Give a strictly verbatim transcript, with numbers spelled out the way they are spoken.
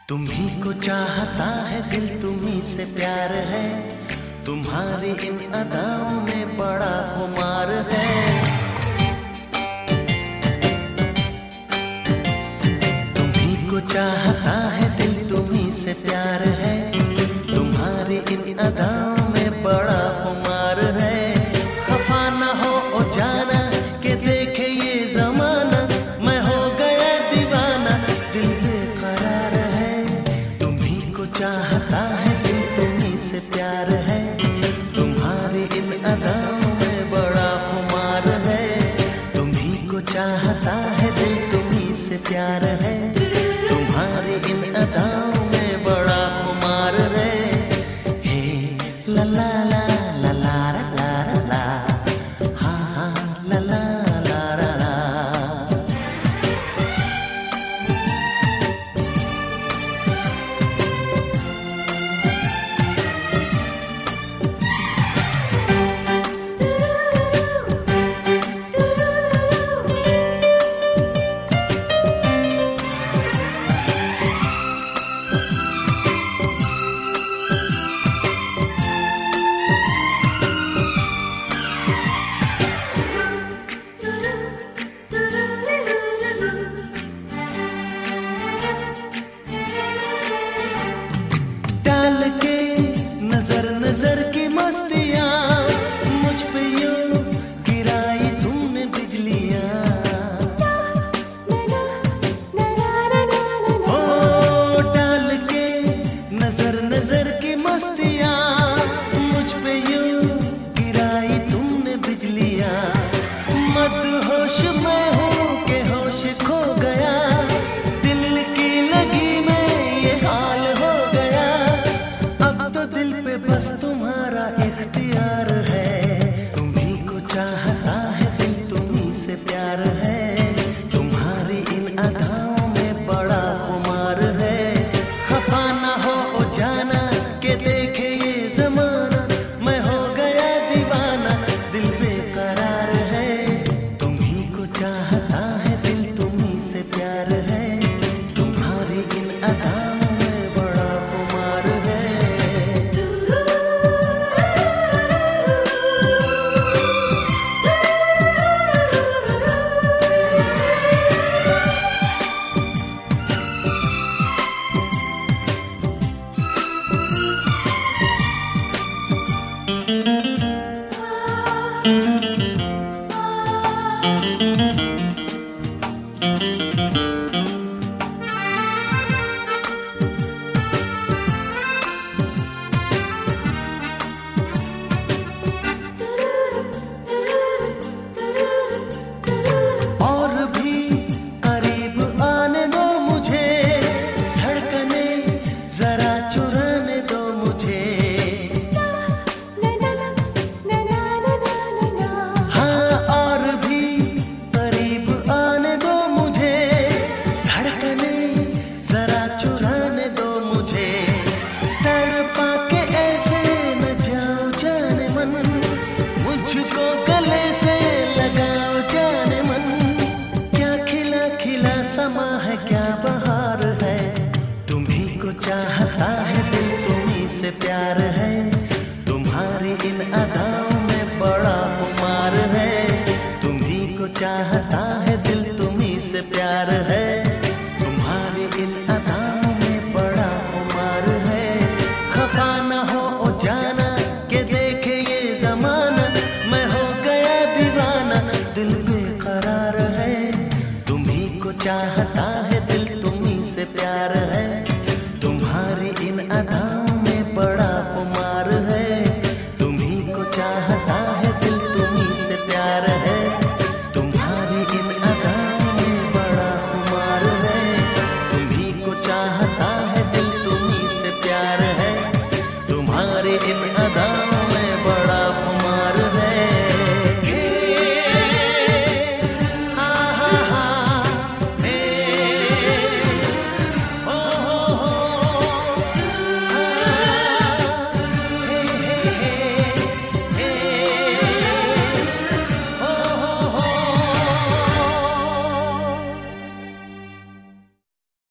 तुम्ही को चाहता है दिल, तुम्ही से प्यार है, तुम्हारी इन अदाओं में बड़ा खुमार है। तुम्ही को चाहता है दिल, तुम्ही से प्यार है, तुम्हारी इन अदाओं में बड़ा खुमार है। खफा न हो ओ जाना के देखे ये जमाना, मैं हो गया दीवाना, दिल बेकरार है। तुम्ही को चाहता है दिल, तुम्ही से प्यार है, तुम्हारी इन अदाओं में बड़ा खुमार है। तुम्ही को चाहता है दिल, तुम्ही से प्यार है, तुम्हारी इन अदाओं में बड़ा खुमार है। हे ला ला ला ला ला ला ला ला, हा हा ला ला ला ला ला। डाल के नजर नजर की मस्तियाँ, मुझ पे यूं गिराई तुमने बिजलियाँ। ओ डाल के नजर नजर की मस्तियाँ, मुझ पे यूं गिराई तुमने बिजलियाँ। मदहोश मैं हूँ के होश खो गया, दिल की लगी में ये हाल हो गया। अब तो दिल पे बस तुम्हारा इख्तियार है। तुम्ही को चाहता है दिल, तुम्ही से प्यार है, तुम्हारी इन अदाओं में बड़ा खुमार है। खफा ना हो ओ जाना के देखे ये जमाना, मैं हो गया दीवाना, दिल बेकरार है। तुम्ही को चाहता है दिल, तुम्ही से प्यार है, तुम्हारी इन अदाओं में बड़ा खुमार है। और भी करीब आने दो मुझे, धड़कने जरा चुराने दो मुझे। हाँ और भी करीब आने दो मुझे, धड़कने जरा चुराने दो मुझे। तड़पा के ऐसे न जाओ जाने मन, मुझको गले से लगाओ जाने मन। क्या खिला खिला समा है, क्या बहार है। तुम्ही को चाहता है दिल, तुम्ही से प्यार है, तुम्हारी इन अदाओं में बड़ा खुमार है। तुम्ही को चाहता है दिल, तुम्ही से प्यार है, तुम्हारी इन अदाओं में बड़ा खुमार है। खफा न हो ओ जाना के देखे ये जमाना, मैं हो गया दीवाना, दिल बेकरार है। तुम्ही को चाहता है दिल, तुम्ही से प्यार